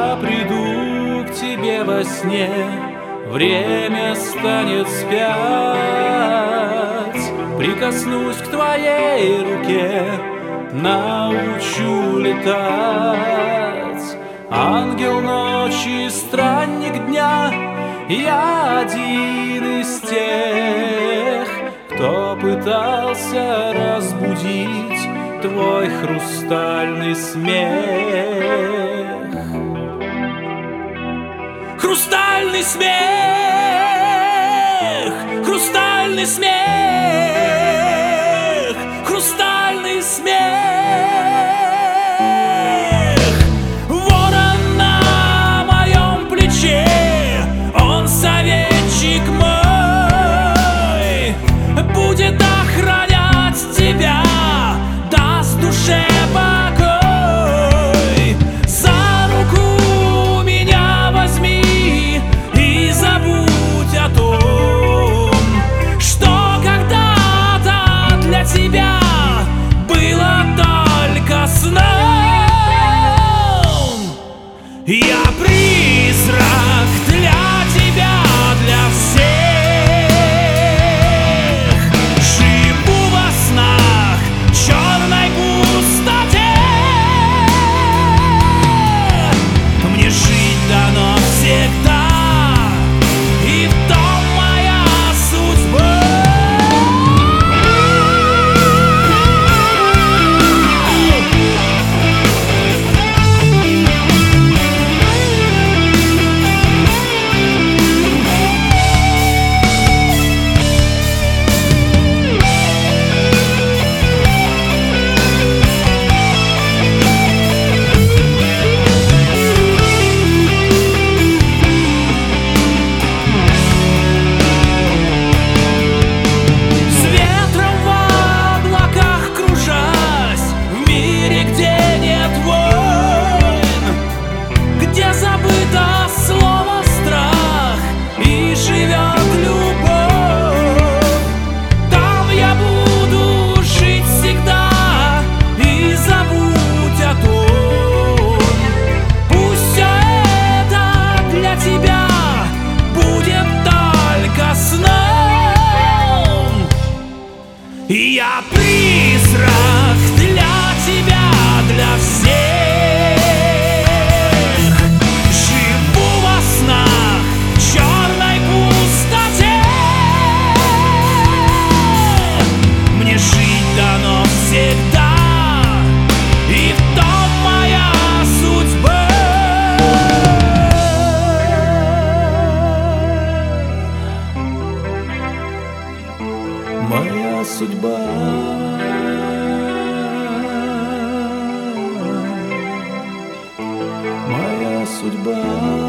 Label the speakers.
Speaker 1: Я приду к тебе во сне, время станет спять. Прикоснусь к твоей руке, научу летать. Ангел ночи, странник дня, я один из тех, кто пытался разбудить твой хрустальный смех. Хрустальный смех, хрустальный смех, хрустальный смех. Ворон на моем плече, он советчик мой, будет охранять тебя, даст душе покой. За руку меня возьми и забудь о том, что когда-то для тебя было только сном. Я призрак для тебя, для всех. Живу во снах, черной пустоте. Мне жить дано всегда, и в том моя судьба. Я призрак для тебя, для всех. Живу во снах, черной пустоте. Мне жить дано всегда, и в том моя судьба. Моя судьба. Моя судьба.